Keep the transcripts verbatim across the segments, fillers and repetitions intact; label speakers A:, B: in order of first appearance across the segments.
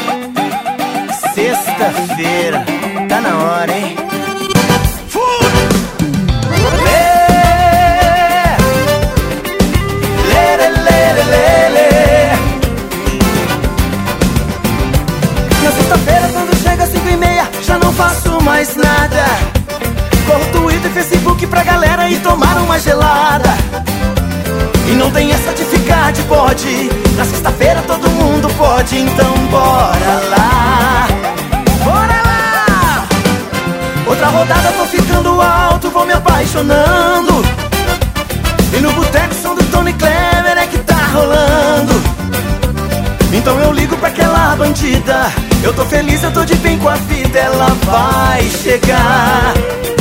A: Sexta-feira, tá na hora, hein? Na sexta-feira, quando chega às cinco e meia, já não faço mais nada. Corro Twitter e Facebook pra galera ir tomar uma gelada. E não tem essa de ficar de bode. Na sexta-feira todo mundo pode, então bora lá. Bora lá! Outra rodada, tô ficando alto, vou me apaixonando. E no boteco som do Tony Clever é que tá rolando. Então eu ligo pra aquela bandida. Eu tô feliz, eu tô de bem com a vida. Ela vai chegar.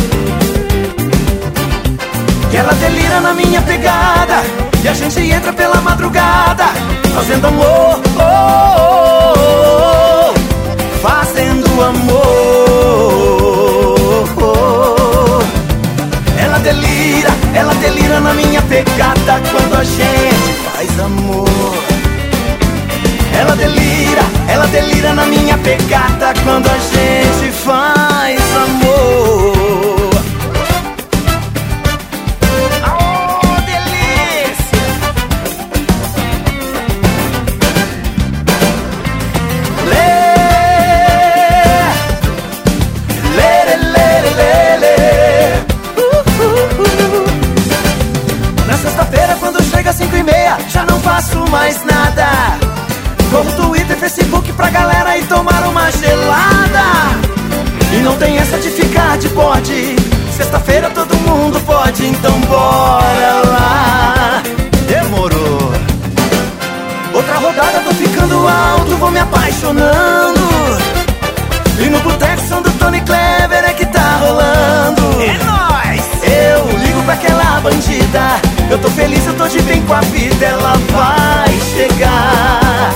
A: E ela delira na minha pegada. E a gente entra pela madrugada, fazendo amor, oh, oh, oh, fazendo amor, oh. Ela delira, ela delira na minha pegada quando a gente faz amor. Ela delira, ela delira na minha pegada quando a gente faz amor. Cinco e meia, já não faço mais nada. Corro Twitter, Facebook pra galera ir tomar uma gelada. E não tem essa de ficar de bode. Sexta-feira todo mundo pode, então bora lá. Demorou. Outra rodada, tô ficando alto, vou me apaixonando. E no boteco som do Tony Clever é que tá rolando. É nóis! Eu ligo pra aquela bandida. Eu tô feliz, eu tô de bem com a vida. Ela vai chegar.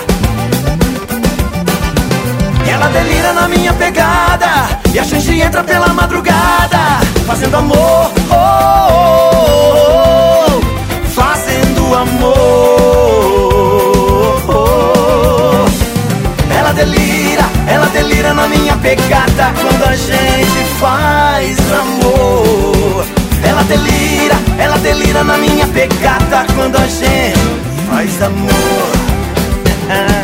A: E ela delira na minha pegada. E a gente entra pela madrugada, fazendo amor, oh, oh, oh, fazendo amor, oh. Ela delira, ela delira na minha pegada quando a gente faz amor. Ela delira, ela delira na minha pegada quando a gente faz amor.